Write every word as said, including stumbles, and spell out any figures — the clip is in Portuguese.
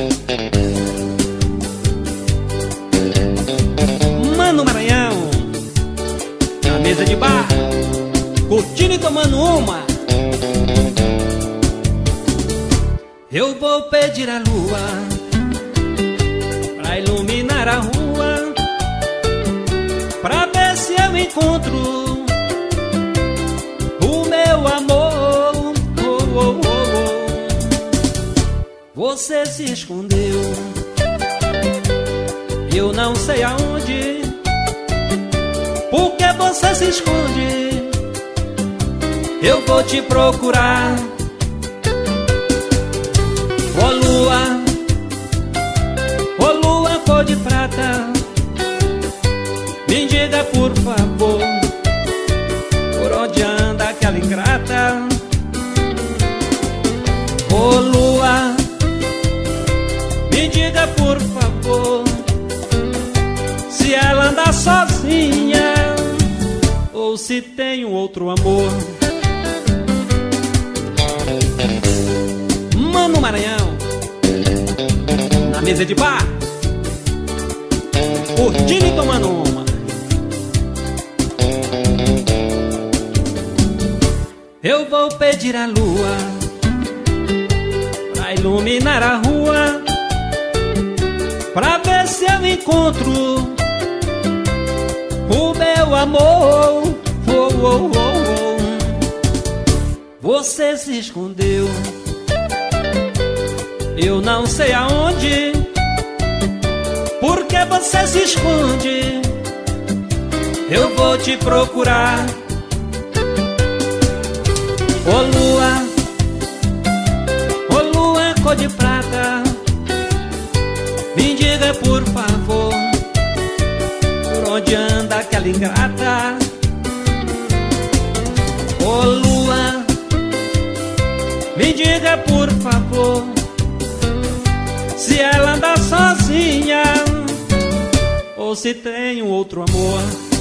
Mano Maranhão, na mesa de bar, curtindo e tomando uma. Eu vou pedir a lua pra iluminar a rua, pra ver se eu encontro o meu amor. Oh, oh, oh, oh. Você se escondeu, eu não sei aonde. Por que você se esconde? Eu vou te procurar. Ô lua, ô lua cor de prata, me diga por favor, por onde anda aquela ingrata? Ô lua, me diga por favor, se ela anda sozinha ou se tem um outro amor. Mano Maranhão, na mesa de bar, curtindo e tomando uma. Eu vou pedir a lua pra iluminar a rua, pra ver se eu encontro o meu amor. Oh, oh, oh, oh. Você se escondeu, eu não sei aonde. Por que você se esconde? Eu vou te procurar. Ô lua, ô lua cor de prata, me diga por favor, por onde anda aquela ingrata? Ô lua, me diga por favor, se ela anda sozinha ou se tem um outro amor.